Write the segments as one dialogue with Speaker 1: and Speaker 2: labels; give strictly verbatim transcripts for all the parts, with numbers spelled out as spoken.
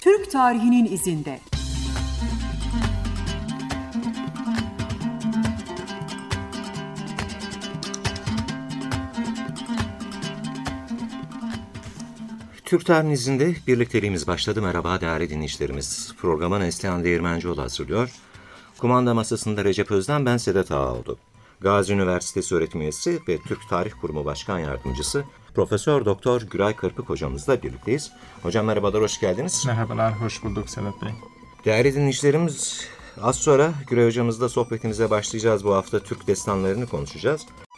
Speaker 1: Türk tarihinin izinde.
Speaker 2: Türk tarihinin izinde birlikteliğimiz başladı. Merhaba değerli dinleyicilerimiz. Programı Neslihan Değirmencioğlu hazırlıyor. Kumanda masasında Recep Özden, ben Sedat Ağaoğlu. Gazi Üniversitesi öğretim üyesi ve Türk Tarih Kurumu Başkan Yardımcısı Profesör Doktor Güray Kırpık hocamızla birlikteyiz. Hocam merhabalar, hoş geldiniz.
Speaker 3: Merhabalar, hoş bulduk Sedat Bey.
Speaker 2: Değerli dinleyicilerimiz, az sonra Güray hocamızla sohbetimize başlayacağız. Bu hafta Türk destanlarını konuşacağız.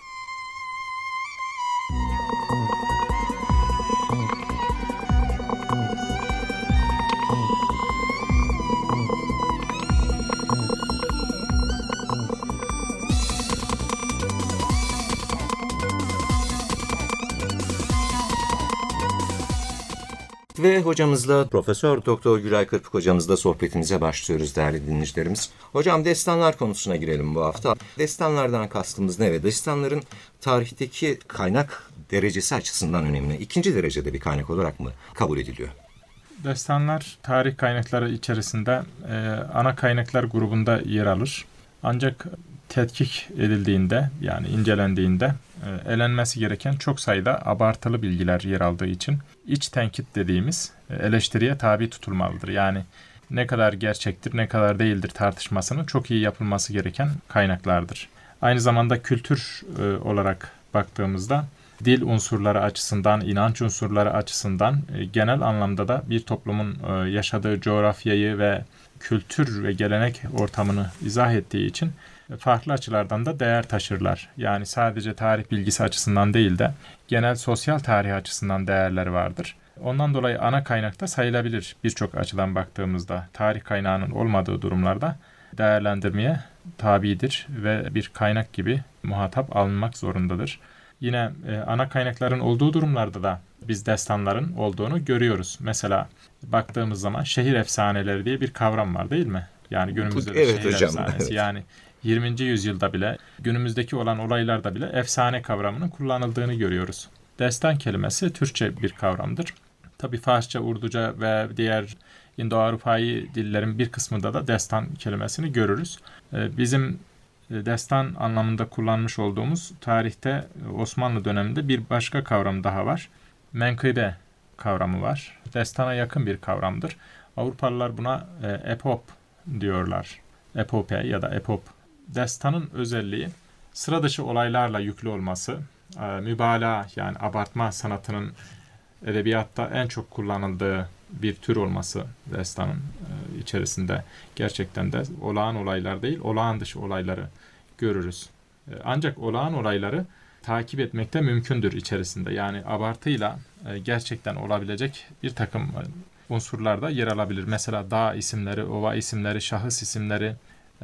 Speaker 2: Ve hocamızla, Profesör Doktor Güray Kırpık hocamızla sohbetimize başlıyoruz değerli dinleyicilerimiz. Hocam, destanlar konusuna girelim bu hafta. Destanlardan kastımız ne ve destanların tarihteki kaynak derecesi açısından önemli? İkinci derecede bir kaynak olarak mı kabul ediliyor?
Speaker 3: Destanlar tarih kaynakları içerisinde e, ana kaynaklar grubunda yer alır. Ancak tetkik edildiğinde, yani incelendiğinde e, elenmesi gereken çok sayıda abartılı bilgiler yer aldığı için iç tenkit dediğimiz e, eleştiriye tabi tutulmalıdır. Yani ne kadar gerçektir, ne kadar değildir tartışmasının çok iyi yapılması gereken kaynaklardır. Aynı zamanda kültür e, olarak baktığımızda dil unsurları açısından, inanç unsurları açısından e, genel anlamda da bir toplumun e, yaşadığı coğrafyayı ve kültür ve gelenek ortamını izah ettiği için farklı açılardan da değer taşırlar. Yani sadece tarih bilgisi açısından değil de genel sosyal tarih açısından değerleri vardır. Ondan dolayı ana kaynakta sayılabilir birçok açıdan baktığımızda. Tarih kaynağının olmadığı durumlarda değerlendirmeye tabidir ve bir kaynak gibi muhatap alınmak zorundadır. Yine e, ana kaynakların olduğu durumlarda da biz destanların olduğunu görüyoruz. Mesela baktığımız zaman şehir efsaneleri diye bir kavram var, değil mi? Yani günümüzde de
Speaker 2: evet,
Speaker 3: şehir
Speaker 2: hocam,
Speaker 3: efsanesi.
Speaker 2: evet.
Speaker 3: Yani yirminci yüzyılda bile, günümüzdeki olan olaylarda bile efsane kavramının kullanıldığını görüyoruz. Destan kelimesi Türkçe bir kavramdır. Tabii Farsça, Urduca ve diğer İndo-Avrupa'yı dillerin bir kısmında da destan kelimesini görürüz. Bizim destan anlamında kullanmış olduğumuz tarihte Osmanlı döneminde bir başka kavram daha var. Menkıbe kavramı var. Destana yakın bir kavramdır. Avrupalılar buna epop diyorlar. Epope ya da epop. Destanın özelliği sıra dışı olaylarla yüklü olması, mübalağa yani abartma sanatının edebiyatta en çok kullanıldığı bir tür olması destanın içerisinde gerçekten de olağan olaylar değil, olağan dışı olayları görürüz. Ancak olağan olayları takip etmek de mümkündür içerisinde. Yani abartıyla gerçekten olabilecek bir takım unsurlar da yer alabilir. Mesela dağ isimleri, ova isimleri, şahıs isimleri,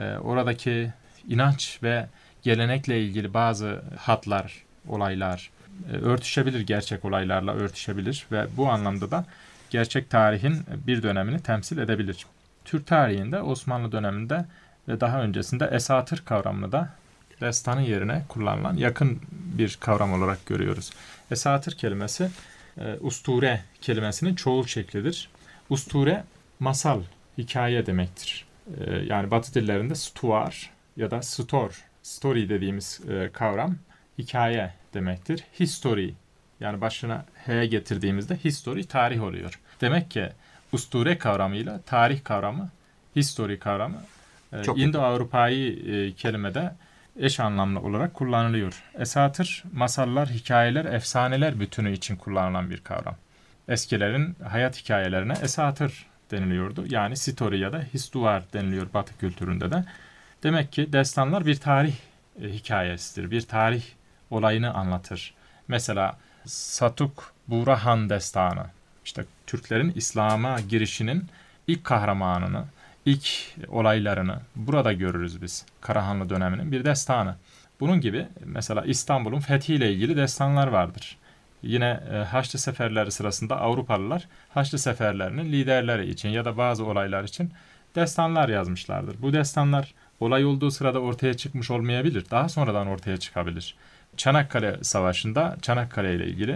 Speaker 3: oradaki inanç ve gelenekle ilgili bazı hatlar, olaylar örtüşebilir, gerçek olaylarla örtüşebilir ve bu anlamda da gerçek tarihin bir dönemini temsil edebilir. Türk tarihinde Osmanlı döneminde ve daha öncesinde esatır kavramını da destanın yerine kullanılan yakın bir kavram olarak görüyoruz. Esatır kelimesi e, usture kelimesinin çoğul şeklidir. Usture masal, hikaye demektir. E, yani Batı dillerinde stuar ya da stor, story dediğimiz e, kavram hikaye demektir. History yani başına H getirdiğimizde history tarih oluyor. Demek ki usture kavramıyla tarih kavramı, history kavramı e, İndo-Avrupa'yı e, kelimede eş anlamlı olarak kullanılıyor. Esatır, masallar, hikayeler, efsaneler bütünü için kullanılan bir kavram. Eskilerin hayat hikayelerine esatır deniliyordu. Yani story ya da histuar deniliyor Batı kültüründe de. Demek ki destanlar bir tarih e, hikayesidir. Bir tarih olayını anlatır. Mesela Satuk Burahan destanı. İşte Türklerin İslam'a girişinin ilk kahramanını, ilk olaylarını burada görürüz biz. Karahanlı döneminin bir destanı. Bunun gibi mesela İstanbul'un fethiyle ilgili destanlar vardır. Yine e, Haçlı seferleri sırasında Avrupalılar Haçlı seferlerinin liderleri için ya da bazı olaylar için destanlar yazmışlardır. Bu destanlar olay olduğu sırada ortaya çıkmış olmayabilir. Daha sonradan ortaya çıkabilir. Çanakkale Savaşı'nda Çanakkale ile ilgili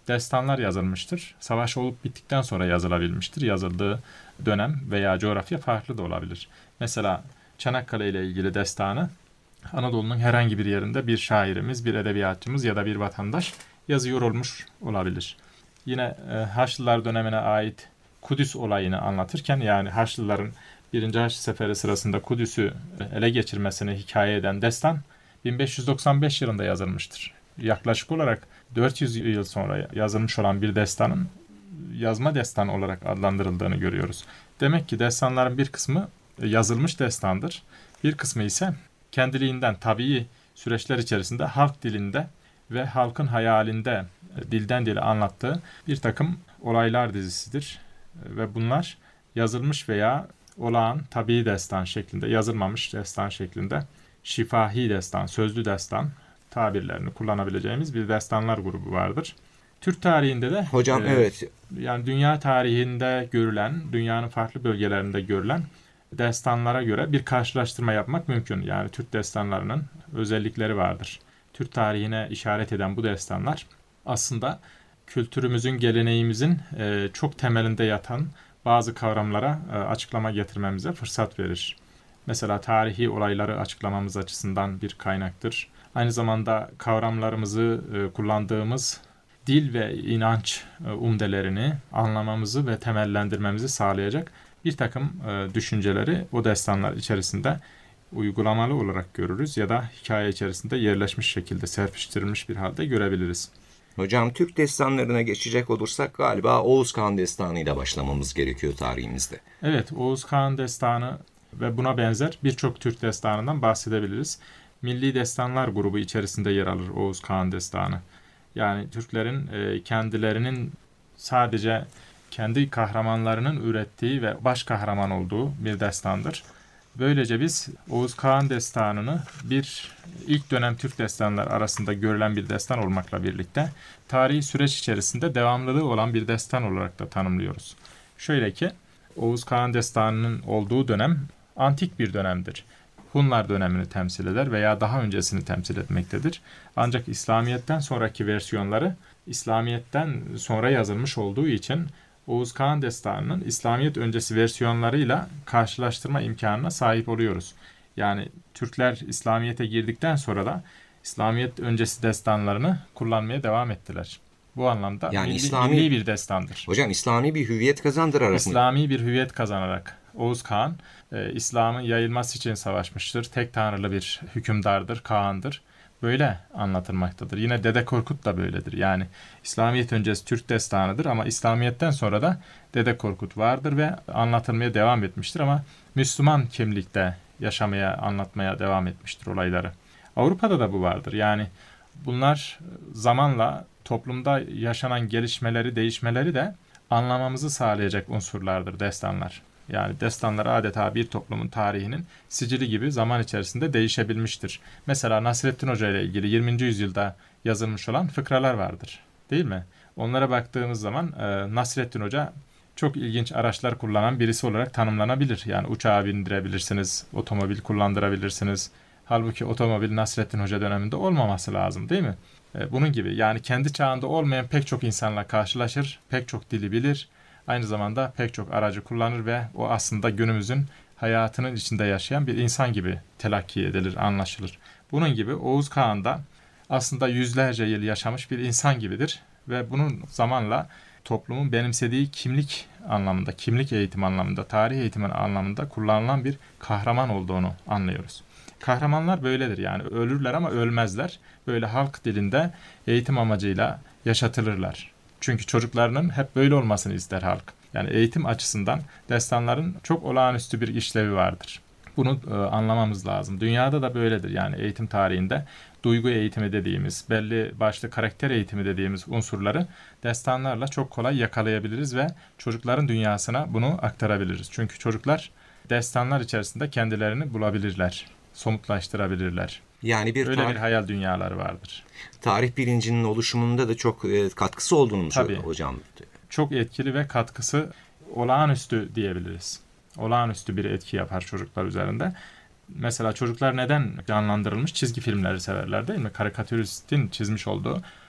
Speaker 3: destanlar yazılmıştır. Savaş olup bittikten sonra yazılabilmiştir. Yazıldığı dönem veya coğrafya farklı da olabilir. Mesela Çanakkale ile ilgili destanı Anadolu'nun herhangi bir yerinde bir şairimiz, bir edebiyatçımız ya da bir vatandaş yazıyor olmuş olabilir. Yine e, Haçlılar dönemine ait Kudüs olayını anlatırken, yani Haçlıların birinci Haçlı Seferi sırasında Kudüs'ü ele geçirmesini hikaye eden destan bin beş yüz doksan beş yılında yazılmıştır. Yaklaşık olarak dört yüz yıl sonra yazılmış olan bir destanın yazma destanı olarak adlandırıldığını görüyoruz. Demek ki destanların bir kısmı yazılmış destandır. Bir kısmı ise kendiliğinden tabii süreçler içerisinde halk dilinde ve halkın hayalinde dilden dile anlattığı bir takım olaylar dizisidir. Ve bunlar yazılmış veya olağan tabii destan şeklinde, yazılmamış destan şeklinde, şifahi destan, sözlü destan tabirlerini kullanabileceğimiz bir destanlar grubu vardır. Türk tarihinde de
Speaker 2: Hocam
Speaker 3: e,
Speaker 2: evet.
Speaker 3: Yani dünya tarihinde görülen, dünyanın farklı bölgelerinde görülen destanlara göre bir karşılaştırma yapmak mümkün. Yani Türk destanlarının özellikleri vardır. Türk tarihine işaret eden bu destanlar aslında kültürümüzün, geleneğimizin e, çok temelinde yatan bazı kavramlara e, açıklama getirmemize fırsat verir. Mesela tarihi olayları açıklamamız açısından bir kaynaktır. Aynı zamanda kavramlarımızı e, kullandığımız dil ve inanç e, umdelerini anlamamızı ve temellendirmemizi sağlayacak bir takım e, düşünceleri o destanlar içerisinde uygulamalı olarak görürüz ya da hikaye içerisinde yerleşmiş şekilde serpiştirilmiş bir halde görebiliriz.
Speaker 2: Hocam Türk destanlarına geçecek olursak galiba Oğuz Kağan Destanı ile başlamamız gerekiyor tarihimizde.
Speaker 3: Evet, Oğuz Kağan Destanı ve buna benzer birçok Türk destanından bahsedebiliriz. Milli Destanlar grubu içerisinde yer alır Oğuz Kağan Destanı. Yani Türklerin e, kendilerinin sadece kendi kahramanlarının ürettiği ve baş kahraman olduğu bir destandır. Böylece biz Oğuz Kağan Destanı'nı bir ilk dönem Türk destanları arasında görülen bir destan olmakla birlikte tarihi süreç içerisinde devamlılığı olan bir destan olarak da tanımlıyoruz. Şöyle ki Oğuz Kağan Destanı'nın olduğu dönem antik bir dönemdir. Hunlar dönemini temsil eder veya daha öncesini temsil etmektedir. Ancak İslamiyet'ten sonraki versiyonları İslamiyet'ten sonra yazılmış olduğu için Oğuz Kağan Destanı'nın İslamiyet öncesi versiyonlarıyla karşılaştırma imkanına sahip oluyoruz. Yani Türkler İslamiyet'e girdikten sonra da İslamiyet öncesi destanlarını kullanmaya devam ettiler. Bu anlamda
Speaker 2: yani
Speaker 3: milli,
Speaker 2: İslami,
Speaker 3: milli bir destandır.
Speaker 2: Hocam İslami bir hüviyet kazandırarak
Speaker 3: İslami
Speaker 2: mı?
Speaker 3: bir hüviyet kazanarak Oğuz Kağan e, İslam'ın yayılması için savaşmıştır. Tek tanrılı bir hükümdardır, Kağan'dır. Böyle anlatılmaktadır. Yine Dede Korkut da böyledir. Yani İslamiyet öncesi Türk destanıdır ama İslamiyet'ten sonra da Dede Korkut vardır ve anlatılmaya devam etmiştir ama Müslüman kimlikte yaşamaya, anlatmaya devam etmiştir olayları. Avrupa'da da bu vardır. Yani bunlar zamanla toplumda yaşanan gelişmeleri, değişmeleri de anlamamızı sağlayacak unsurlardır destanlar. Yani destanlar adeta bir toplumun tarihinin sicili gibi zaman içerisinde değişebilmiştir. Mesela Nasrettin Hoca ile ilgili yirminci yüzyılda yazılmış olan fıkralar vardır. Değil mi? Onlara baktığımız zaman e, Nasrettin Hoca çok ilginç araçlar kullanan birisi olarak tanımlanabilir. Yani uçağa bindirebilirsiniz, otomobil kullandırabilirsiniz. Halbuki otomobil Nasrettin Hoca döneminde olmaması lazım, değil mi? E, bunun gibi yani kendi çağında olmayan pek çok insanla karşılaşır, pek çok dili bilir. Aynı zamanda pek çok aracı kullanır ve o aslında günümüzün hayatının içinde yaşayan bir insan gibi telakki edilir, anlaşılır. Bunun gibi Oğuz Kağan da aslında yüzlerce yıl yaşamış bir insan gibidir ve bunun zamanla toplumun benimsediği kimlik anlamında, kimlik eğitimi anlamında, tarih eğitimi anlamında kullanılan bir kahraman olduğunu anlıyoruz. Kahramanlar böyledir yani ölürler ama ölmezler. Böyle halk dilinde eğitim amacıyla yaşatılırlar. Çünkü çocuklarının hep böyle olmasını ister halk. Yani eğitim açısından destanların çok olağanüstü bir işlevi vardır. Bunu e, anlamamız lazım. Dünyada da böyledir. Yani eğitim tarihinde duygu eğitimi dediğimiz, belli başlı karakter eğitimi dediğimiz unsurları destanlarla çok kolay yakalayabiliriz ve çocukların dünyasına bunu aktarabiliriz. Çünkü çocuklar destanlar içerisinde kendilerini bulabilirler, somutlaştırabilirler.
Speaker 2: Yani bir
Speaker 3: Öyle
Speaker 2: tarih,
Speaker 3: bir hayal dünyaları vardır.
Speaker 2: Tarih bilincinin oluşumunda da çok e, katkısı olduğunu mu
Speaker 3: Tabii.
Speaker 2: söylüyor hocam?
Speaker 3: Çok etkili ve katkısı olağanüstü diyebiliriz. Olağanüstü bir etki yapar çocuklar üzerinde. Mesela çocuklar neden canlandırılmış çizgi filmleri severler değil mi? Karikatüristin çizmiş olduğu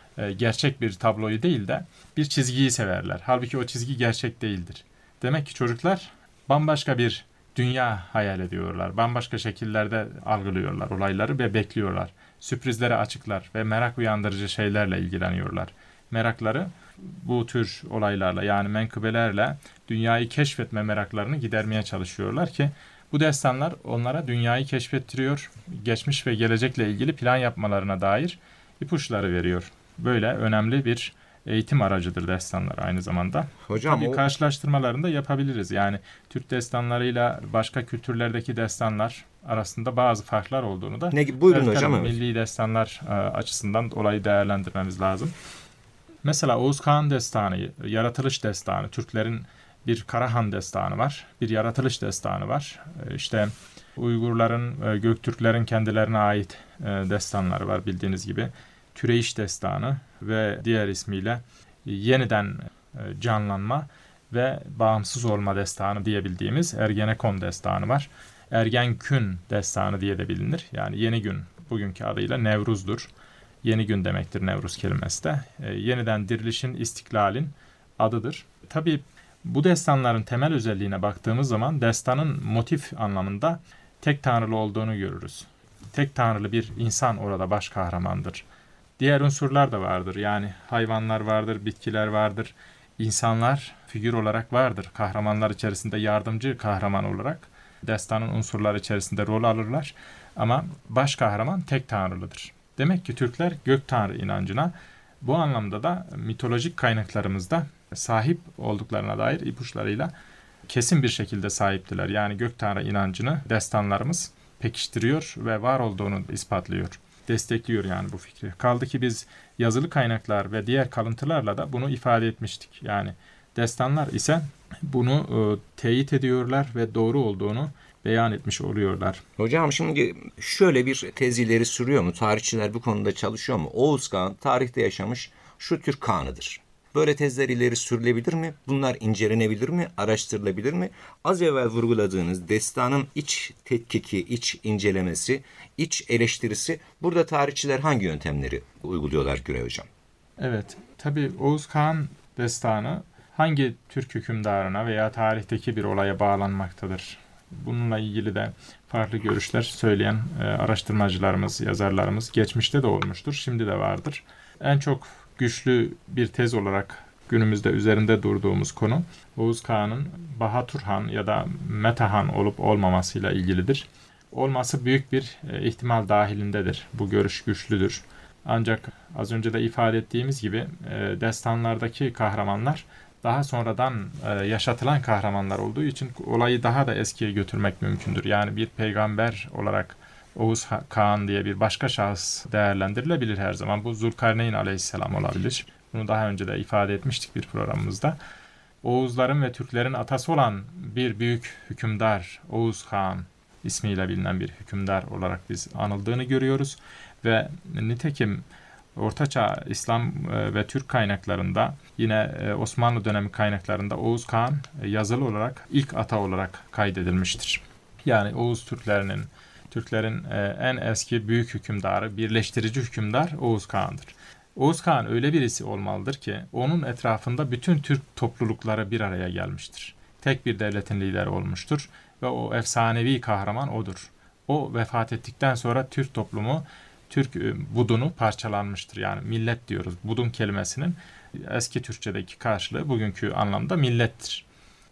Speaker 3: e, gerçek bir tabloyu değil de bir çizgiyi severler. Halbuki o çizgi gerçek değildir. Demek ki çocuklar bambaşka bir dünya hayal ediyorlar. Bambaşka şekillerde algılıyorlar olayları ve bekliyorlar. Sürprizlere açıklar ve merak uyandırıcı şeylerle ilgileniyorlar. Merakları bu tür olaylarla, yani menkıbelerle dünyayı keşfetme meraklarını gidermeye çalışıyorlar ki bu destanlar onlara dünyayı keşfettiriyor, geçmiş ve gelecekle ilgili plan yapmalarına dair ipuçları veriyor. Böyle önemli bir eğitim aracıdır destanlar aynı zamanda.
Speaker 2: Hocam
Speaker 3: Tabii
Speaker 2: o...
Speaker 3: karşılaştırmalarını da yapabiliriz. Yani Türk destanlarıyla başka kültürlerdeki destanlar arasında bazı farklar olduğunu da
Speaker 2: Ne gibi? Buyurun
Speaker 3: evet,
Speaker 2: hocam.
Speaker 3: tabii,
Speaker 2: Evet.
Speaker 3: milli destanlar e, açısından olayı değerlendirmemiz lazım. Mesela Oğuz Kağan destanı, yaratılış destanı, Türklerin bir Karahan destanı var, bir yaratılış destanı var. E, İşte Uygurların, e, Göktürklerin kendilerine ait e, destanları var bildiğiniz gibi. Türeyiş destanı ve diğer ismiyle yeniden e, canlanma ve bağımsız olma destanı diyebildiğimiz Ergenekon destanı var. Ergenkün destanı diye de bilinir. Yani yeni gün, bugünkü adıyla Nevruz'dur. Yeni gün demektir Nevruz kelimesi de. E, yeniden dirilişin, istiklalin adıdır. Tabii bu destanların temel özelliğine baktığımız zaman destanın motif anlamında tek tanrılı olduğunu görürüz. Tek tanrılı bir insan orada baş kahramandır. Diğer unsurlar da vardır. Yani hayvanlar vardır, bitkiler vardır. İnsanlar figür olarak vardır. Kahramanlar içerisinde yardımcı kahraman olarak destanın unsurları içerisinde rol alırlar. Ama baş kahraman tek tanrılıdır. Demek ki Türkler gök tanrı inancına bu anlamda da mitolojik kaynaklarımızda sahip olduklarına dair ipuçlarıyla kesin bir şekilde sahiptiler. Yani gök tanrı inancını destanlarımız pekiştiriyor ve var olduğunu ispatlıyor. Destekliyor yani bu fikri. Kaldı ki biz yazılı kaynaklar ve diğer kalıntılarla da bunu ifade etmiştik. Yani destanlar ise bunu e, teyit ediyorlar ve doğru olduğunu beyan etmiş oluyorlar.
Speaker 2: Hocam şimdi şöyle bir tez ileri sürüyor mu? Tarihçiler bu konuda çalışıyor mu? Oğuz Kağan tarihte yaşamış şu Türk Kağan'ıdır. Böyle tezler ileri sürülebilir mi? Bunlar incelenebilir mi? Araştırılabilir mi? Az evvel vurguladığınız destanın iç tetkiki, iç incelemesi, iç eleştirisi, burada tarihçiler hangi yöntemleri uyguluyorlar Güray Hocam?
Speaker 3: Evet, tabii Oğuz Kağan destanı hangi Türk hükümdarına veya tarihteki bir olaya bağlanmaktadır? Bununla ilgili de farklı görüşler söyleyen e, araştırmacılarımız, yazarlarımız geçmişte de olmuştur, şimdi de vardır. En çok güçlü bir tez olarak günümüzde üzerinde durduğumuz konu Oğuz Kağan'ın Bahatur Han ya da Mete Han olup olmamasıyla ilgilidir. Olması büyük bir e, ihtimal dahilindedir. Bu görüş güçlüdür. Ancak az önce de ifade ettiğimiz gibi e, destanlardaki kahramanlar daha sonradan e, yaşatılan kahramanlar olduğu için olayı daha da eskiye götürmek mümkündür. Yani bir peygamber olarak Oğuz Kağan diye bir başka şahıs değerlendirilebilir her zaman. Bu Zulkarneyn aleyhisselam olabilir. Bunu daha önce de ifade etmiştik bir programımızda. Oğuzların ve Türklerin atası olan bir büyük hükümdar Oğuz Kağan ismiyle bilinen bir hükümdar olarak biz anıldığını görüyoruz. Ve nitekim Ortaçağ İslam ve Türk kaynaklarında, yine Osmanlı dönemi kaynaklarında Oğuz Kağan yazılı olarak ilk ata olarak kaydedilmiştir. Yani Oğuz Türklerinin, Türklerin en eski büyük hükümdarı, birleştirici hükümdar Oğuz Kağan'dır. Oğuz Kağan öyle birisi olmalıdır ki onun etrafında bütün Türk toplulukları bir araya gelmiştir. Tek bir devletin lideri olmuştur ve o efsanevi kahraman odur. O vefat ettikten sonra Türk toplumu, Türk budunu parçalanmıştır. Yani millet diyoruz. Budun kelimesinin eski Türkçedeki karşılığı bugünkü anlamda millettir.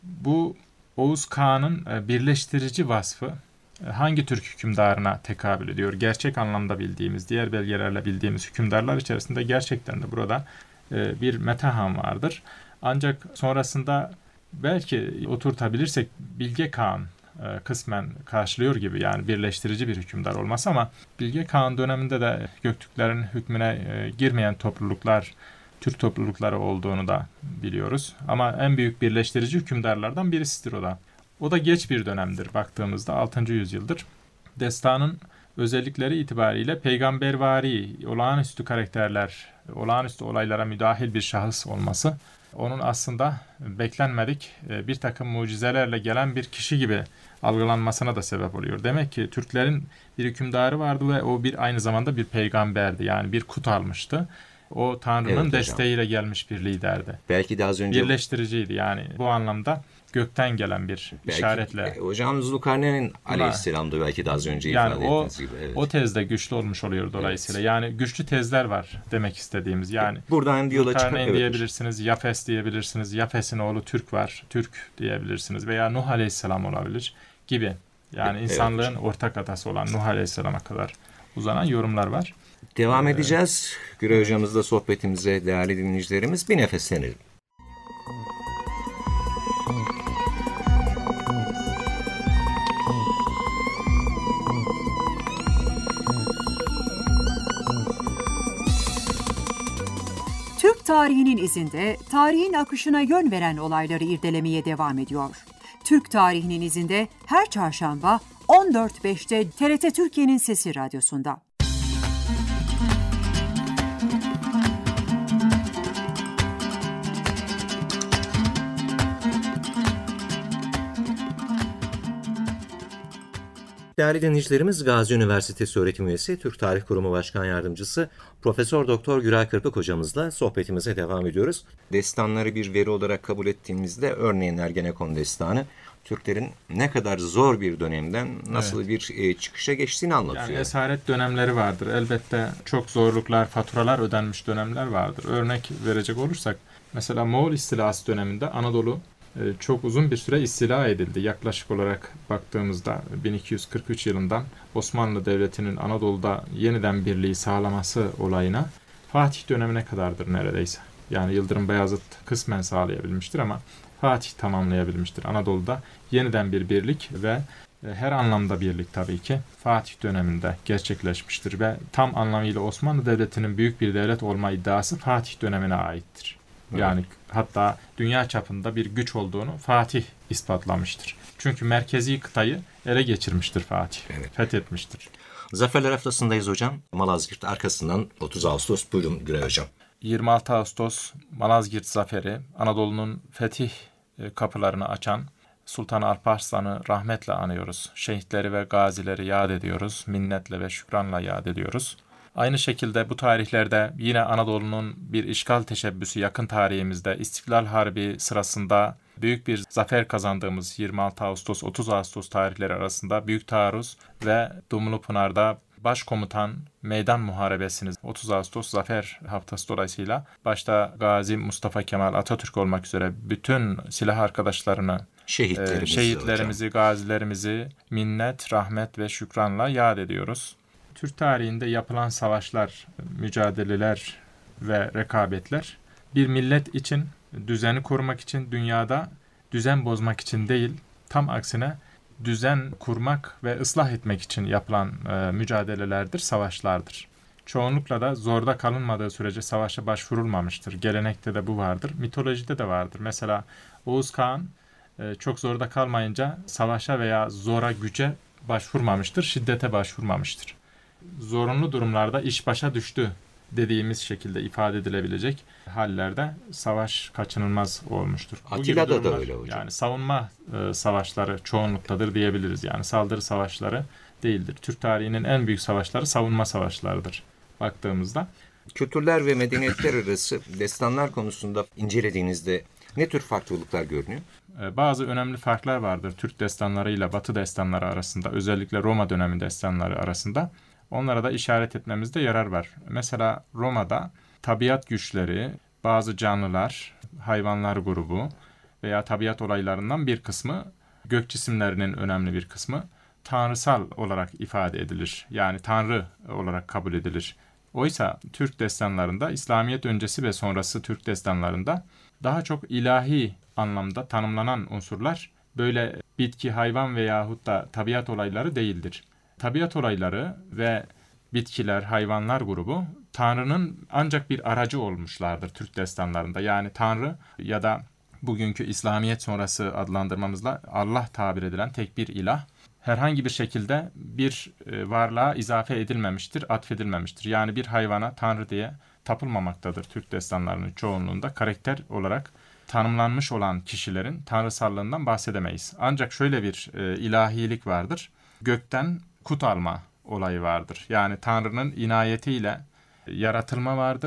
Speaker 3: Bu Oğuz Kağan'ın birleştirici vasfı hangi Türk hükümdarına tekabül ediyor? Gerçek anlamda bildiğimiz, diğer belgelerle bildiğimiz hükümdarlar içerisinde gerçekten de burada bir Mete Han vardır. Ancak sonrasında belki oturtabilirsek Bilge Kağan kısmen karşılıyor gibi, yani birleştirici bir hükümdar olması, ama Bilge Kağan döneminde de Göktürklerin hükmüne girmeyen topluluklar, Türk toplulukları olduğunu da biliyoruz. Ama en büyük birleştirici hükümdarlardan birisidir o da. O da geç bir dönemdir baktığımızda, altıncı yüzyıldır. Destanın özellikleri itibariyle peygambervari, olağanüstü karakterler, olağanüstü olaylara müdahil bir şahıs olması, onun aslında beklenmedik bir takım mucizelerle gelen bir kişi gibi algılanmasına da sebep oluyor. Demek ki Türklerin bir hükümdarı vardı ve o bir aynı zamanda bir peygamberdi. Yani bir kut almıştı O Tanrı'nın
Speaker 2: Evet hocam.
Speaker 3: desteğiyle gelmiş bir liderdi.
Speaker 2: Belki de az önce...
Speaker 3: Birleştiriciydi yani bu anlamda gökten gelen bir
Speaker 2: belki,
Speaker 3: işaretle.
Speaker 2: E, hocam Zulkarneyn aleyhisselam'dı belki de az önce
Speaker 3: yani
Speaker 2: ifade
Speaker 3: o,
Speaker 2: ettiğiniz gibi. Evet.
Speaker 3: O tezde güçlü olmuş oluyor dolayısıyla. Evet. Yani güçlü tezler var demek istediğimiz. Yani
Speaker 2: buradan bir yola çıkıp
Speaker 3: Zulkarneyn
Speaker 2: evet,
Speaker 3: diyebilirsiniz, Yafes diyebilirsiniz, Yafes'in oğlu Türk var, Türk diyebilirsiniz veya Nuh Aleyhisselam olabilir gibi. Yani
Speaker 2: evet,
Speaker 3: insanlığın
Speaker 2: hocam.
Speaker 3: ortak atası olan Nuh Aleyhisselam'a kadar uzanan yorumlar var.
Speaker 2: Devam ee, edeceğiz. Güray hocamızla sohbetimize değerli dinleyicilerimiz bir nefeslenelim.
Speaker 1: Türk tarihinin izinde, tarihin akışına yön veren olayları irdelemeye devam ediyor. Türk tarihinin izinde her çarşamba on dört beşte T R T Türkiye'nin Sesi Radyosu'nda.
Speaker 2: Değerli dinleyicilerimiz, Gazi Üniversitesi öğretim üyesi, Türk Tarih Kurumu Başkan Yardımcısı Profesör Doktor Güray Kırpık hocamızla sohbetimize devam ediyoruz. Destanları bir veri olarak kabul ettiğimizde örneğin Ergenekon destanı Türklerin ne kadar zor bir dönemden nasıl evet. bir e, çıkışa geçtiğini anlatıyor.
Speaker 3: Yani esaret dönemleri vardır. Elbette çok zorluklar, faturalar ödenmiş dönemler vardır. Örnek verecek olursak mesela Moğol istilası döneminde Anadolu çok uzun bir süre istila edildi. Yaklaşık olarak baktığımızda bin iki yüz kırk üç yılından Osmanlı Devleti'nin Anadolu'da yeniden birliği sağlaması olayına Fatih dönemine kadardır neredeyse. Yani Yıldırım Beyazıt kısmen sağlayabilmiştir ama Fatih tamamlayabilmiştir. Anadolu'da yeniden bir birlik ve her anlamda birlik tabii ki Fatih döneminde gerçekleşmiştir ve tam anlamıyla Osmanlı Devleti'nin büyük bir devlet olma iddiası Fatih dönemine aittir. Yani evet. Hatta dünya çapında bir güç olduğunu Fatih ispatlamıştır. Çünkü merkezi kıtayı ele geçirmiştir Fatih. Evet. Fethetmiştir.
Speaker 2: Zaferler haftasındayız hocam. Malazgirt arkasından otuz Ağustos. Buyurun Güray hocam.
Speaker 3: yirmi altı Ağustos Malazgirt Zaferi, Anadolu'nun fetih kapılarını açan Sultan Alparslan'ı rahmetle anıyoruz. Şehitleri ve gazileri yad ediyoruz. Minnetle ve şükranla yad ediyoruz. Aynı şekilde bu tarihlerde yine Anadolu'nun bir işgal teşebbüsü yakın tarihimizde İstiklal Harbi sırasında büyük bir zafer kazandığımız yirmi altı Ağustos otuz Ağustos tarihleri arasında Büyük Taarruz ve Dumlupınar'da Başkomutan Meydan Muharebesi'ni otuz Ağustos Zafer Haftası dolayısıyla başta Gazi Mustafa Kemal Atatürk olmak üzere bütün silah arkadaşlarını,
Speaker 2: şehitlerimizi,
Speaker 3: e, şehitlerimizi, hocam. gazilerimizi minnet, rahmet ve şükranla yad ediyoruz. Türk tarihinde yapılan savaşlar, mücadeleler ve rekabetler bir millet için, düzeni korumak için, dünyada düzen bozmak için değil, tam aksine düzen kurmak ve ıslah etmek için yapılan e, mücadelelerdir, savaşlardır. Çoğunlukla da zorda kalınmadığı sürece savaşa başvurulmamıştır. Gelenekte de bu vardır, mitolojide de vardır. Mesela Oğuz Kağan e, çok zorda kalmayınca savaşa veya zora, güce başvurmamıştır, şiddete başvurmamıştır. Zorunlu durumlarda iş başa düştü dediğimiz şekilde ifade edilebilecek hallerde savaş kaçınılmaz olmuştur.
Speaker 2: Atilla'da da öyle hocam.
Speaker 3: Yani savunma e, savaşları çoğunluktadır diyebiliriz. Yani saldırı savaşları değildir. Türk tarihinin en büyük savaşları savunma savaşlarıdır baktığımızda.
Speaker 2: Kültürler ve medeniyetler arası destanlar konusunda incelediğinizde ne tür farklılıklar görünüyor?
Speaker 3: Bazı önemli farklar vardır Türk destanları ile Batı destanları arasında, özellikle Roma dönemi destanları arasında. Onlara da işaret etmemizde yarar var. Mesela Roma'da tabiat güçleri, bazı canlılar, hayvanlar grubu veya tabiat olaylarından bir kısmı, gök cisimlerinin önemli bir kısmı tanrısal olarak ifade edilir. Yani tanrı olarak kabul edilir. Oysa Türk destanlarında, İslamiyet öncesi ve sonrası Türk destanlarında daha çok ilahi anlamda tanımlanan unsurlar böyle bitki, hayvan veyahut da tabiat olayları değildir. Tabiat olayları ve bitkiler, hayvanlar grubu Tanrı'nın ancak bir aracı olmuşlardır Türk destanlarında. Yani Tanrı ya da bugünkü İslamiyet sonrası adlandırmamızla Allah tabir edilen tek bir ilah herhangi bir şekilde bir varlığa izafe edilmemiştir, atfedilmemiştir. Yani bir hayvana Tanrı diye tapılmamaktadır Türk destanlarının çoğunluğunda. Karakter olarak tanımlanmış olan kişilerin tanrısallığından bahsedemeyiz. Ancak şöyle bir e, ilahilik vardır. Gökten kut alma olayı vardır. Yani Tanrı'nın inayetiyle yaratılma vardır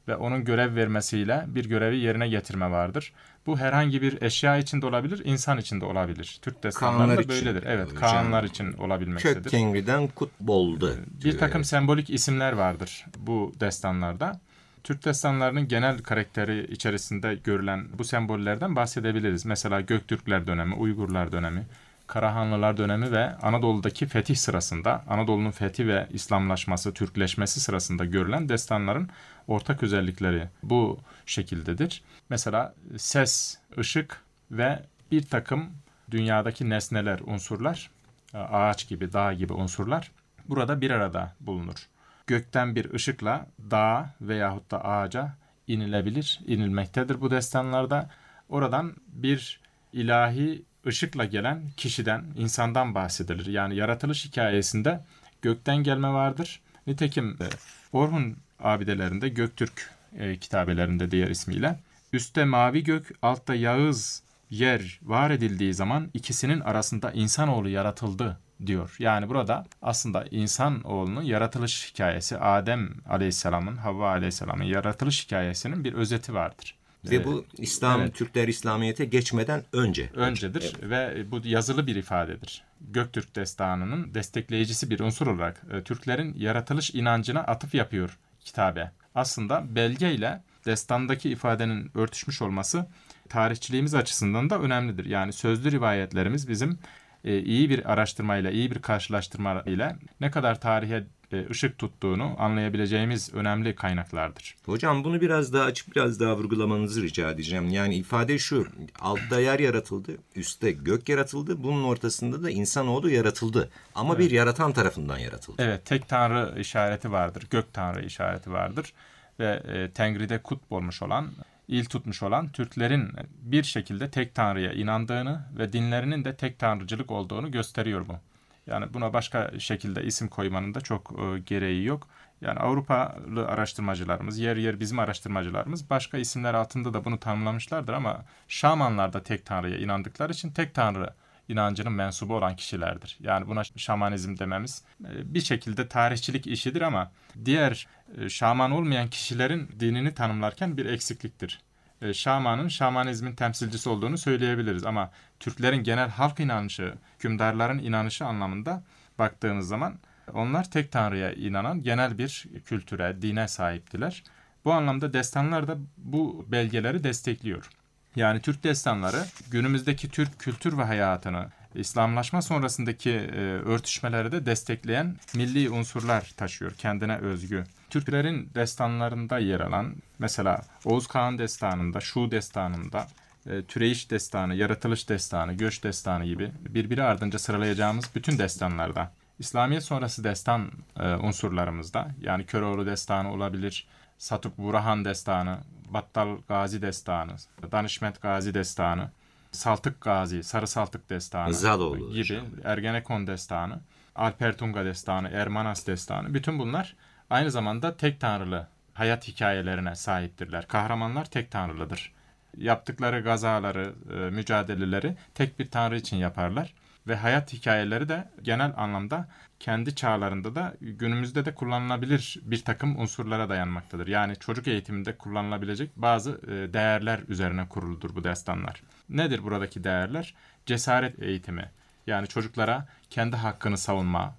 Speaker 3: ve onun görev vermesiyle bir görevi yerine getirme vardır. Bu herhangi bir eşya için de olabilir, insan için de olabilir. Türk destanlarında böyledir. Evet, Kaanlar için olabilmektedir.
Speaker 2: Kök Tengri'den Kutbol'du.
Speaker 3: Bir takım sembolik isimler vardır bu destanlarda. Türk destanlarının genel karakteri içerisinde görülen bu sembollerden bahsedebiliriz. Mesela Göktürkler dönemi, Uygurlar dönemi, Karahanlılar dönemi ve Anadolu'daki fetih sırasında, Anadolu'nun fethi ve İslamlaşması, Türkleşmesi sırasında görülen destanların ortak özellikleri bu şekildedir. Mesela ses, ışık ve bir takım dünyadaki nesneler, unsurlar, ağaç gibi, dağ gibi unsurlar burada bir arada bulunur. Gökten bir ışıkla dağa veyahut da ağaca inilebilir, inilmektedir bu destanlarda. Oradan bir ilahi ışıkla gelen kişiden, insandan bahsedilir. Yani yaratılış hikayesinde gökten gelme vardır. Nitekim Orhun abidelerinde, Göktürk e, kitabelerinde diğer ismiyle, üstte mavi gök, altta Yağız yer var edildiği zaman ikisinin arasında insanoğlu yaratıldı diyor. Yani burada aslında insanoğlunun yaratılış hikayesi, Adem Aleyhisselam'ın, Havva Aleyhisselam'ın yaratılış hikayesinin bir özeti vardır.
Speaker 2: Ve bu İslam, evet. Türkler İslamiyet'e geçmeden önce.
Speaker 3: Öncedir evet. Ve bu yazılı bir ifadedir. Göktürk destanının destekleyicisi bir unsur olarak e, Türklerin yaratılış inancına atıf yapıyor kitabe. Aslında belgeyle destandaki ifadenin örtüşmüş olması tarihçiliğimiz açısından da önemlidir. Yani sözlü rivayetlerimiz bizim e, iyi bir araştırmayla, iyi bir karşılaştırmayla ne kadar tarihe ışık tuttuğunu anlayabileceğimiz önemli kaynaklardır.
Speaker 2: Hocam bunu biraz daha açıp biraz daha vurgulamanızı rica edeceğim. Yani ifade şu, altta yer yaratıldı, üstte gök yaratıldı, bunun ortasında da insanoğlu yaratıldı. Ama evet. Bir yaratan tarafından yaratıldı.
Speaker 3: Evet, tek tanrı işareti vardır, gök tanrı işareti vardır. Ve e, Tengri'de kutb olmuş olan, il tutmuş olan Türklerin bir şekilde tek tanrıya inandığını ve dinlerinin de tek tanrıcılık olduğunu gösteriyor bu. Yani buna başka şekilde isim koymanın da çok e, gereği yok. Yani Avrupalı araştırmacılarımız, yer yer bizim araştırmacılarımız başka isimler altında da bunu tanımlamışlardır ama Şamanlar da tek tanrıya inandıkları için tek tanrı inancının mensubu olan kişilerdir. Yani buna şamanizm dememiz e, bir şekilde tarihçilik işidir ama diğer e, şaman olmayan kişilerin dinini tanımlarken bir eksikliktir. Şamanın, şamanizmin temsilcisi olduğunu söyleyebiliriz. Ama Türklerin genel halk inanışı, hükümdarların inanışı anlamında baktığınız zaman onlar tek tanrıya inanan genel bir kültüre, dine sahiptiler. Bu anlamda destanlar da bu belgeleri destekliyor. Yani Türk destanları günümüzdeki Türk kültür ve hayatını, İslamlaşma sonrasındaki e, örtüşmeleri de destekleyen milli unsurlar taşıyor, kendine özgü. Türklerin destanlarında yer alan, mesela Oğuz Kağan destanında, Şu destanında, e, Türeyiş destanı, Yaratılış destanı, Göç destanı gibi birbiri ardınca sıralayacağımız bütün destanlarda, İslamiyet sonrası destan e, unsurlarımızda, yani Köroğlu destanı olabilir, Satuk Burahan destanı, Battal Gazi destanı, Danışmet Gazi destanı, Saltık Gazi, Sarı Saltık destanı
Speaker 2: Zaloğlu
Speaker 3: gibi,
Speaker 2: hocam.
Speaker 3: Ergenekon destanı, Alpertunga destanı, Ermanas destanı, bütün bunlar aynı zamanda tek tanrılı hayat hikayelerine sahiptirler. Kahramanlar tek tanrılıdır. Yaptıkları gazaları, mücadeleleri tek bir tanrı için yaparlar. Ve hayat hikayeleri de genel anlamda kendi çağlarında da günümüzde de kullanılabilir bir takım unsurlara dayanmaktadır. Yani çocuk eğitiminde kullanılabilecek bazı değerler üzerine kuruludur bu destanlar. Nedir buradaki değerler? Cesaret eğitimi. Yani çocuklara kendi hakkını savunma,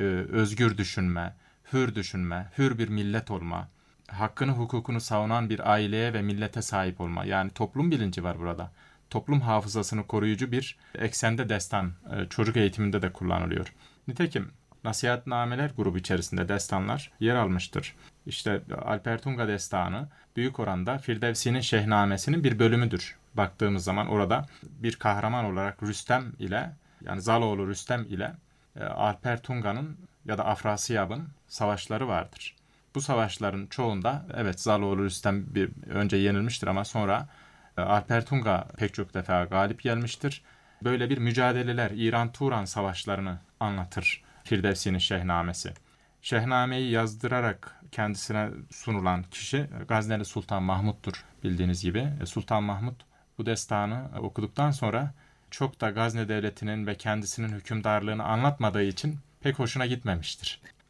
Speaker 3: özgür düşünme, hür düşünme, hür bir millet olma, hakkını hukukunu savunan bir aileye ve millete sahip olma. Yani toplum bilinci var burada. Toplum hafızasını koruyucu bir eksende destan çocuk eğitiminde de kullanılıyor. Nitekim nasihatnameler grubu içerisinde destanlar yer almıştır. İşte Alpertunga destanı büyük oranda Firdevsi'nin Şehnamesi'nin bir bölümüdür. Baktığımız zaman orada bir kahraman olarak Rüstem ile, yani Zaloğlu Rüstem ile Alpertunga'nın ya da Afrasiyab'ın savaşları vardır. Bu savaşların çoğunda evet Zaloğlu Rüstem bir önce yenilmiştir ama sonra Alpertunga pek çok defa galip gelmiştir. Böyle bir mücadeleler, İran-Turan savaşlarını anlatır Firdevsi'nin Şehnamesi. Şehnameyi yazdırarak kendisine sunulan kişi Gazneli Sultan Mahmud'dur bildiğiniz gibi. Sultan Mahmud bu destanı okuduktan sonra çok da Gazne Devleti'nin ve kendisinin hükümdarlığını anlatmadığı için pek hoşuna gitmemiştir.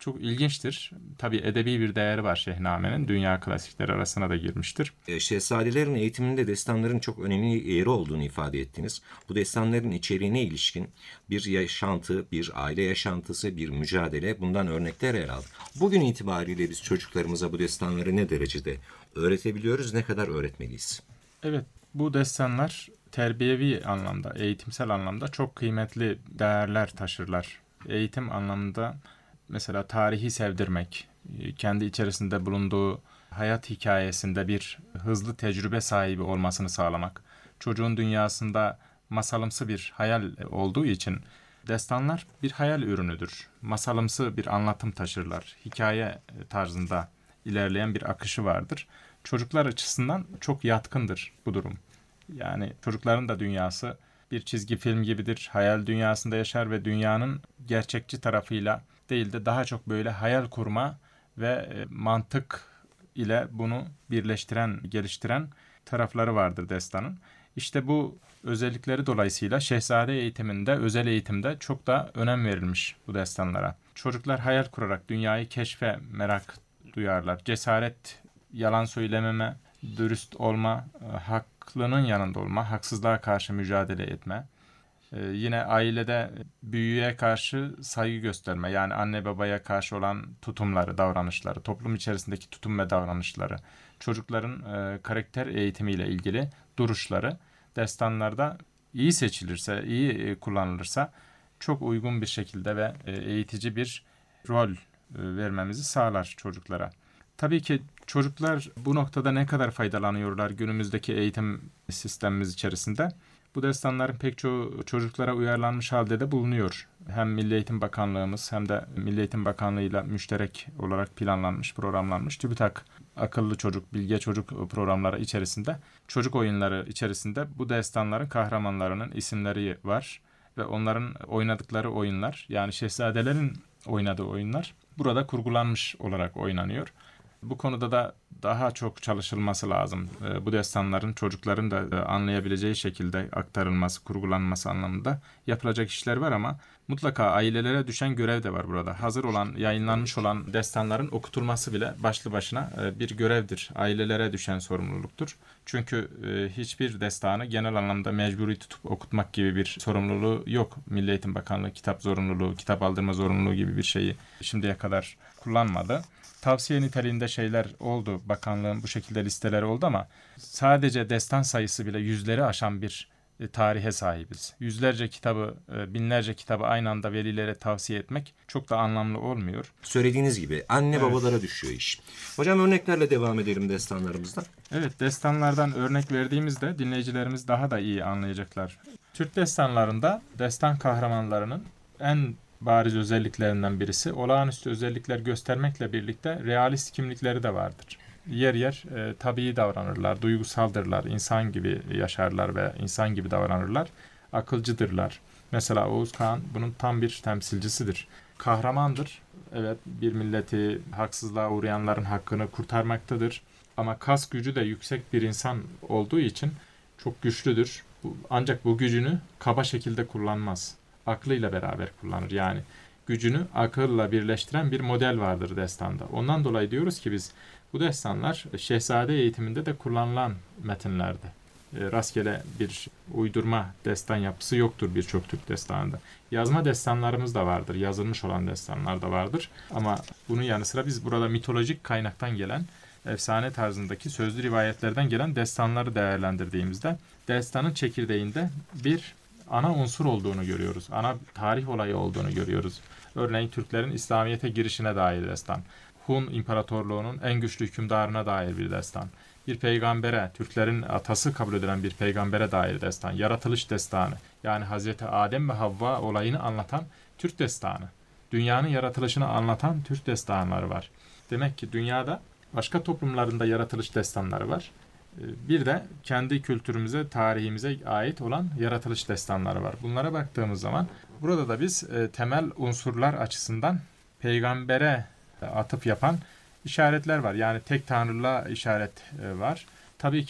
Speaker 3: çok ilginçtir. Tabii edebi bir değeri var Şehnamene'nin. Dünya klasikleri arasına da girmiştir.
Speaker 2: E, Şehzadelerin eğitiminde destanların çok önemli yeri olduğunu ifade ettiniz. Bu destanların içeriğine ilişkin bir yaşantı, bir aile yaşantısı, bir mücadele, bundan örnekler yer aldı. Bugün itibariyle biz çocuklarımıza bu destanları ne derecede öğretebiliyoruz, ne kadar öğretmeliyiz?
Speaker 3: Evet, bu destanlar terbiyevi anlamda, eğitimsel anlamda çok kıymetli değerler taşırlar. Eğitim anlamında mesela tarihi sevdirmek, kendi içerisinde bulunduğu hayat hikayesinde bir hızlı tecrübe sahibi olmasını sağlamak. Çocuğun dünyasında masalımsı bir hayal olduğu için destanlar bir hayal ürünüdür. Masalımsı bir anlatım taşırlar. Hikaye tarzında ilerleyen bir akışı vardır. Çocuklar açısından çok yatkındır bu durum. Yani çocukların da dünyası bir çizgi film gibidir. Hayal dünyasında yaşar ve dünyanın gerçekçi tarafıyla değil de daha çok böyle hayal kurma ve mantık ile bunu birleştiren, geliştiren tarafları vardır destanın. İşte bu özellikleri dolayısıyla şehzade eğitiminde, özel eğitimde çok da önem verilmiş bu destanlara. Çocuklar hayal kurarak dünyayı keşfe merak duyarlar. Cesaret, yalan söylememe, dürüst olma, haklının yanında olma, haksızlığa karşı mücadele etme. Ee, yine ailede büyüğe karşı saygı gösterme, yani anne babaya karşı olan tutumları, davranışları, toplum içerisindeki tutum ve davranışları, çocukların e, karakter eğitimiyle ilgili duruşları destanlarda iyi seçilirse, iyi e, kullanılırsa çok uygun bir şekilde ve e, eğitici bir rol e, vermemizi sağlar çocuklara. Tabii ki çocuklar bu noktada ne kadar faydalanıyorlar günümüzdeki eğitim sistemimiz içerisinde? Bu destanların pek çoğu çocuklara uyarlanmış halde de bulunuyor. Hem Milli Eğitim Bakanlığımız hem de Milli Eğitim Bakanlığı'yla müşterek olarak planlanmış, programlanmış TÜBİTAK akıllı çocuk, bilge çocuk programları içerisinde, çocuk oyunları içerisinde bu destanların kahramanlarının isimleri var ve onların oynadıkları oyunlar, yani şehzadelerin oynadığı oyunlar burada kurgulanmış olarak oynanıyor. Bu konuda da daha çok çalışılması lazım. Bu destanların çocukların da anlayabileceği şekilde aktarılması, kurgulanması anlamında yapılacak işler var ama mutlaka ailelere düşen görev de var burada. Hazır olan, yayınlanmış olan destanların okutulması bile başlı başına bir görevdir. Ailelere düşen sorumluluktur. Çünkü hiçbir destanı genel anlamda mecburi tutup okutmak gibi bir sorumluluğu yok. Milli Eğitim Bakanlığı kitap zorunluluğu, kitap aldırma zorunluluğu gibi bir şeyi şimdiye kadar kullanmadı. Tavsiye niteliğinde şeyler oldu. Bakanlığın bu şekilde listeleri oldu ama sadece destan sayısı bile yüzleri aşan bir e, tarihe sahibiz. Yüzlerce kitabı, e, binlerce kitabı aynı anda velilere tavsiye etmek çok da anlamlı olmuyor.
Speaker 2: Söylediğiniz gibi anne
Speaker 3: Evet.
Speaker 2: babalara düşüyor iş. Hocam örneklerle devam edelim destanlarımızda.
Speaker 3: Evet, destanlardan örnek verdiğimizde dinleyicilerimiz daha da iyi anlayacaklar. Türk destanlarında destan kahramanlarının en bariz özelliklerinden birisi, olağanüstü özellikler göstermekle birlikte realist kimlikleri de vardır. Yer yer e, tabii davranırlar, duygusaldırlar, insan gibi yaşarlar ve insan gibi davranırlar, akılcıdırlar. Mesela Oğuz Kağan bunun tam bir temsilcisidir. Kahramandır, evet, bir milleti haksızlığa uğrayanların hakkını kurtarmaktadır. Ama kas gücü de yüksek bir insan olduğu için çok güçlüdür. Ancak bu gücünü kaba şekilde kullanmaz. Aklıyla beraber kullanır. Yani gücünü akılla birleştiren bir model vardır destanda. Ondan dolayı diyoruz ki biz bu destanlar şehzade eğitiminde de kullanılan metinlerde. E, rastgele bir uydurma destan yapısı yoktur birçok Türk destanında. Yazma destanlarımız da vardır. Yazılmış olan destanlar da vardır. Ama bunun yanı sıra biz burada mitolojik kaynaktan gelen, efsane tarzındaki sözlü rivayetlerden gelen destanları değerlendirdiğimizde destanın çekirdeğinde bir ana unsur olduğunu görüyoruz. Ana tarih olayı olduğunu görüyoruz. Örneğin Türklerin İslamiyet'e girişine dair destan. Hun İmparatorluğu'nun en güçlü hükümdarına dair bir destan. Bir peygambere, Türklerin atası kabul edilen bir peygambere dair destan. Yaratılış destanı. Yani Hazreti Adem ve Havva olayını anlatan Türk destanı. Dünyanın yaratılışını anlatan Türk destanları var. Demek ki dünyada başka toplumlarında yaratılış destanları var. Bir de kendi kültürümüze, tarihimize ait olan yaratılış destanları var. Bunlara baktığımız zaman burada da biz e, temel unsurlar açısından peygambere atıf yapan işaretler var. Yani tek tanrılığa işaret e, var. Tabii ki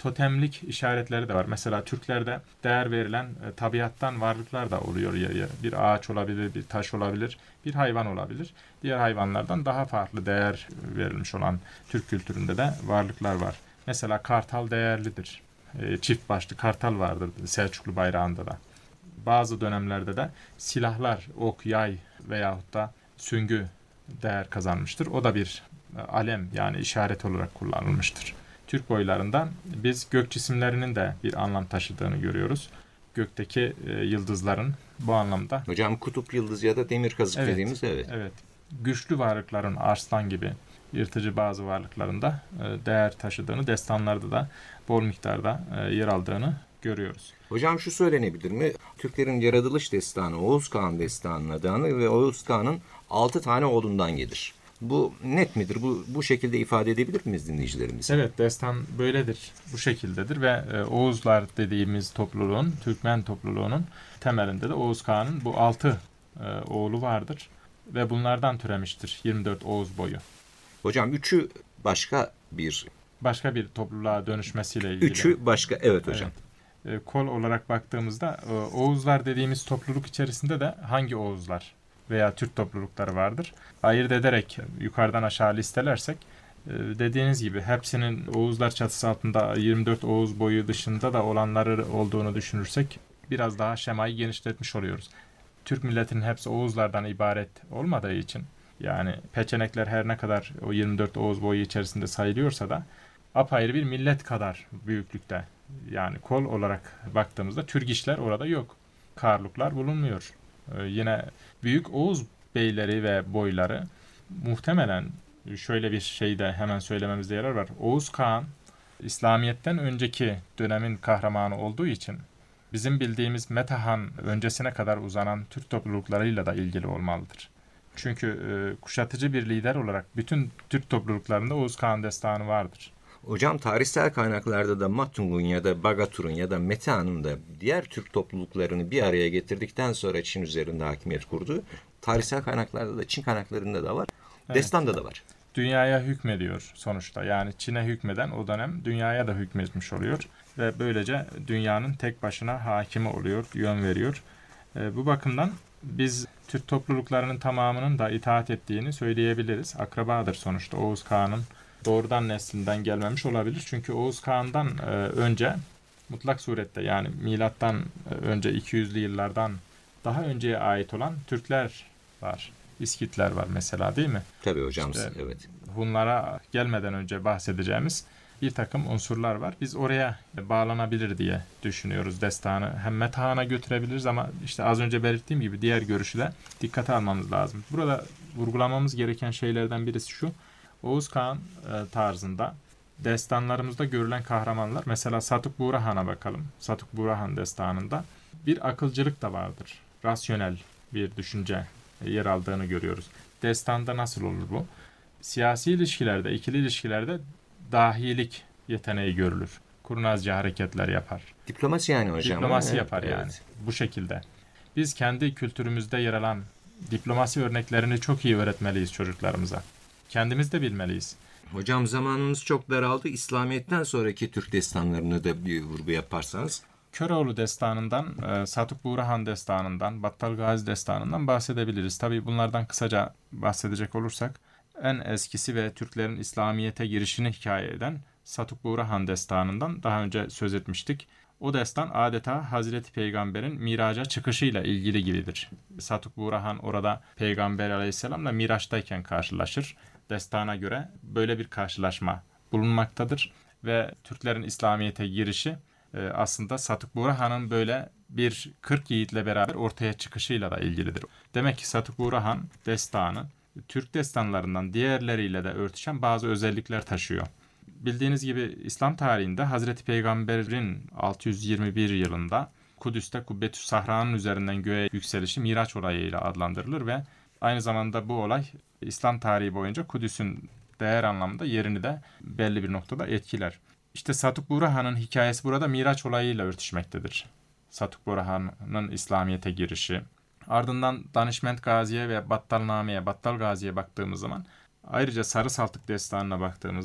Speaker 3: totemlik işaretleri de var. Mesela Türklerde değer verilen e, tabiattan varlıklar da oluyor yer yer. Bir ağaç olabilir, bir taş olabilir, bir hayvan olabilir. Diğer hayvanlardan daha farklı değer verilmiş olan Türk kültüründe de varlıklar var. Mesela kartal değerlidir. E, çift başlı kartal vardır Selçuklu bayrağında da. Bazı dönemlerde de silahlar, ok, yay veyahut da süngü değer kazanmıştır. O da bir alem yani işaret olarak kullanılmıştır. Türk boylarından biz gök cisimlerinin de bir anlam taşıdığını görüyoruz. Gökteki e, yıldızların bu anlamda.
Speaker 2: Hocam kutup yıldızı ya da demir kazık
Speaker 3: Evet,
Speaker 2: dediğimiz evet.
Speaker 3: Evet. Güçlü varlıkların arslan gibi yırtıcı bazı varlıkların da e, değer taşıdığını, destanlarda da bol miktarda e, yer aldığını görüyoruz.
Speaker 2: Hocam şu söylenebilir mi? Türklerin yaratılış destanı Oğuz Kağan destanının adını ve Oğuz Kağan'ın altı tane oğlundan gelir. Bu net midir? Bu bu şekilde ifade edebilir miyiz dinleyicilerimize?
Speaker 3: Evet, destan böyledir. Bu şekildedir ve e, Oğuzlar dediğimiz topluluğun, Türkmen topluluğunun temelinde de Oğuz Kağan'ın bu altı e, oğlu vardır ve bunlardan türemiştir yirmi dört Oğuz boyu.
Speaker 2: Hocam üçü başka bir...
Speaker 3: Başka bir topluluğa dönüşmesiyle ilgili.
Speaker 2: Üçü başka, evet hocam.
Speaker 3: Evet. E, kol olarak baktığımızda e, Oğuzlar dediğimiz topluluk içerisinde de hangi Oğuzlar veya Türk toplulukları vardır? Ayırt ederek yukarıdan aşağı listelersek e, dediğiniz gibi hepsinin Oğuzlar çatısı altında yirmi dört Oğuz boyu dışında da olanları olduğunu düşünürsek biraz daha şemayı genişletmiş oluyoruz. Türk milletinin hepsi Oğuzlardan ibaret olmadığı için yani peçenekler her ne kadar o yirmi dört Oğuz boyu içerisinde sayılıyorsa da apayrı bir millet kadar büyüklükte. Yani kol olarak baktığımızda Türgişler orada yok. Karluklar bulunmuyor. Ee, yine büyük Oğuz beyleri ve boyları muhtemelen şöyle bir şey de hemen söylememizde yarar var. Oğuz Kağan İslamiyet'ten önceki dönemin kahramanı olduğu için bizim bildiğimiz Metehan öncesine kadar uzanan Türk topluluklarıyla da ilgili olmalıdır. Çünkü e, kuşatıcı bir lider olarak bütün Türk topluluklarında Oğuz Kağan destanı vardır.
Speaker 2: Hocam tarihsel kaynaklarda da Matung'un ya da Bagatur'un ya da Metehan'ın da diğer Türk topluluklarını bir araya getirdikten sonra Çin üzerinde hakimiyet kurdu. Tarihsel kaynaklarda da Çin kaynaklarında da var. Evet. Destanda da var.
Speaker 3: Dünyaya hükmediyor sonuçta. Yani Çin'e hükmeden o dönem dünyaya da hükmetmiş oluyor. Ve böylece dünyanın tek başına hakimi oluyor, yön veriyor. E, bu bakımdan biz Türk topluluklarının tamamının da itaat ettiğini söyleyebiliriz. Akrabadır sonuçta Oğuz Kağan'ın doğrudan neslinden gelmemiş olabilir. Çünkü Oğuz Kağan'dan e, önce mutlak surette yani milattan önce iki yüzlü yıllardan daha önceye ait olan Türkler var. İskitler var mesela değil mi?
Speaker 2: Tabii hocam
Speaker 3: İşte
Speaker 2: evet.
Speaker 3: Hunlara gelmeden önce bahsedeceğimiz bir takım unsurlar var. Biz oraya bağlanabilir diye düşünüyoruz destanı. Hem Metehan'a götürebiliriz ama işte az önce belirttiğim gibi diğer görüşü de dikkate almamız lazım. Burada vurgulamamız gereken şeylerden birisi şu. Oğuz Kağan e, tarzında destanlarımızda görülen kahramanlar mesela Satuk Buğra Han'a bakalım. Satuk Buğra Han destanında bir akılcılık da vardır. Rasyonel bir düşünce yer aldığını görüyoruz. Destanda nasıl olur bu? Siyasi ilişkilerde, ikili ilişkilerde dahilik yeteneği görülür. Kurnazca hareketler yapar.
Speaker 2: Diplomasi yani hocam.
Speaker 3: Diplomasi
Speaker 2: evet,
Speaker 3: yapar yani.
Speaker 2: Evet.
Speaker 3: Bu şekilde. Biz kendi kültürümüzde yer alan diplomasi örneklerini çok iyi öğretmeliyiz çocuklarımıza. Kendimiz de bilmeliyiz.
Speaker 2: Hocam zamanımız çok daraldı. İslamiyet'ten sonraki Türk destanlarını da bir vurgu yaparsanız.
Speaker 3: Köroğlu destanından, Satuk Buğra Han destanından, Battal Gazi destanından bahsedebiliriz. Tabii bunlardan kısaca bahsedecek olursak en eskisi ve Türklerin İslamiyet'e girişini hikaye eden Satuk Buğra Han destanından daha önce söz etmiştik. O destan adeta Hazreti Peygamber'in miraca çıkışıyla ilgili gibidir. Satuk Buğra Han orada Peygamber Aleyhisselam'la Miraç'tayken karşılaşır. Destana göre böyle bir karşılaşma bulunmaktadır ve Türklerin İslamiyet'e girişi aslında Satuk Buğra Han'ın böyle bir kırk yiğitle beraber ortaya çıkışıyla da ilgilidir. Demek ki Satuk Buğra Han destanı Türk destanlarından diğerleriyle de örtüşen bazı özellikler taşıyor. Bildiğiniz gibi İslam tarihinde Hazreti Peygamber'in altı yüz yirmi bir yılında Kudüs'te Kubbetü Sahra'nın üzerinden göğe yükselişi Miraç olayıyla adlandırılır ve aynı zamanda bu olay İslam tarihi boyunca Kudüs'ün değer anlamında yerini de belli bir noktada etkiler. İşte Satuk Buğra Han'ın hikayesi burada Miraç olayıyla örtüşmektedir. Satuk Buğra Han'ın İslamiyet'e girişi. Ardından Danışment Gazi'ye ve Battalname'ye, Battal Gazi'ye baktığımız zaman ayrıca Sarı Saltık destanına baktığımızda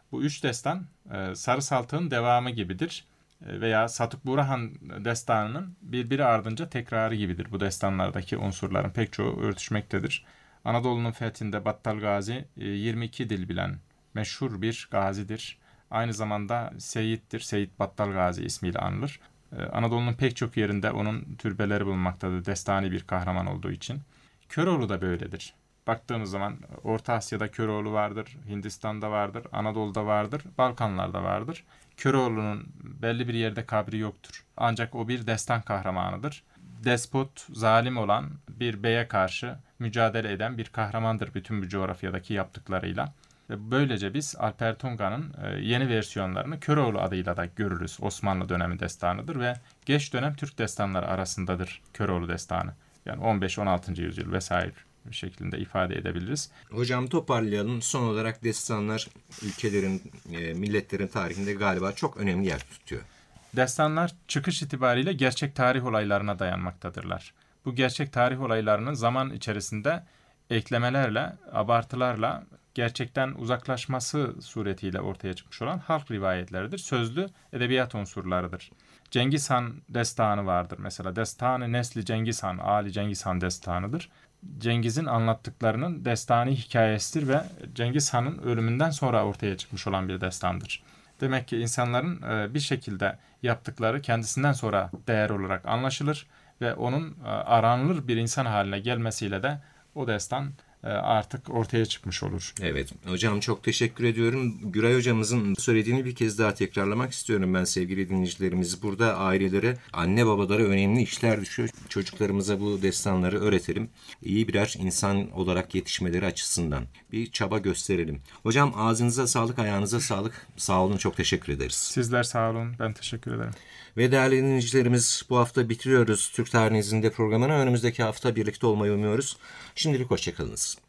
Speaker 3: Bu üç destan e, Sarı Saltık'ın devamı gibidir. E, veya Satuk Burahan destanının birbiri ardınca tekrarı gibidir. Bu destanlardaki unsurların pek çoğu örtüşmektedir. Anadolu'nun fethinde Battal Gazi e, yirmi iki dil bilen meşhur bir gazidir. Aynı zamanda Seyit'tir. Seyit Battal Gazi ismiyle anılır. Ee, Anadolu'nun pek çok yerinde onun türbeleri bulunmaktadır. Destani bir kahraman olduğu için. Köroğlu da böyledir. Baktığımız zaman Orta Asya'da Köroğlu vardır, Hindistan'da vardır, Anadolu'da vardır, Balkanlar'da vardır. Köroğlu'nun belli bir yerde kabri yoktur. Ancak o bir destan kahramanıdır. Despot, zalim olan bir beye karşı mücadele eden bir kahramandır bütün bu coğrafyadaki yaptıklarıyla. Ve böylece biz Alper Tunga'nın yeni versiyonlarını Köroğlu adıyla da görürüz. Osmanlı dönemi destanıdır ve geç dönem Türk destanları arasındadır Köroğlu destanı. Yani on beş on altıncı yüzyıl vesaire şeklinde ifade edebiliriz.
Speaker 2: Hocam toparlayalım. Son olarak destanlar ülkelerin, milletlerin tarihinde galiba çok önemli yer tutuyor.
Speaker 3: Destanlar çıkış itibariyle gerçek tarih olaylarına dayanmaktadırlar. Bu gerçek tarih olaylarının zaman içerisinde eklemelerle, abartılarla gerçekten uzaklaşması suretiyle ortaya çıkmış olan halk rivayetleridir. Sözlü edebiyat unsurlarıdır. Cengiz Han destanı vardır. Mesela Destanı Nesli Cengiz Han, Ali Cengiz Han destanıdır. Cengiz'in anlattıklarının destani hikayesidir ve Cengiz Han'ın ölümünden sonra ortaya çıkmış olan bir destandır. Demek ki insanların bir şekilde yaptıkları kendisinden sonra değer olarak anlaşılır ve onun aranılır bir insan haline gelmesiyle de o destan artık ortaya çıkmış olur.
Speaker 2: Evet. Hocam çok teşekkür ediyorum. Güray hocamızın söylediğini bir kez daha tekrarlamak istiyorum ben sevgili dinleyicilerimiz. Burada ailelere, anne babalara önemli işler düşüyor. Çocuklarımıza bu destanları öğretelim. İyi birer insan olarak yetişmeleri açısından bir çaba gösterelim. Hocam ağzınıza sağlık, ayağınıza sağlık. Sağ olun, çok teşekkür ederiz.
Speaker 3: Sizler sağ olun. Ben teşekkür ederim.
Speaker 2: Ve değerli dinleyicilerimiz, bu hafta bitiriyoruz Türk Tarihi İzinde programını. Önümüzdeki hafta birlikte olmayı umuyoruz. Şimdilik hoşçakalınız.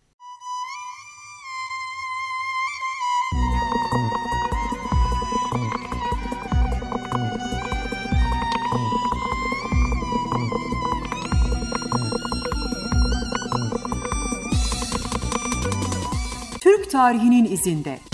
Speaker 1: Türk tarihinin izinde.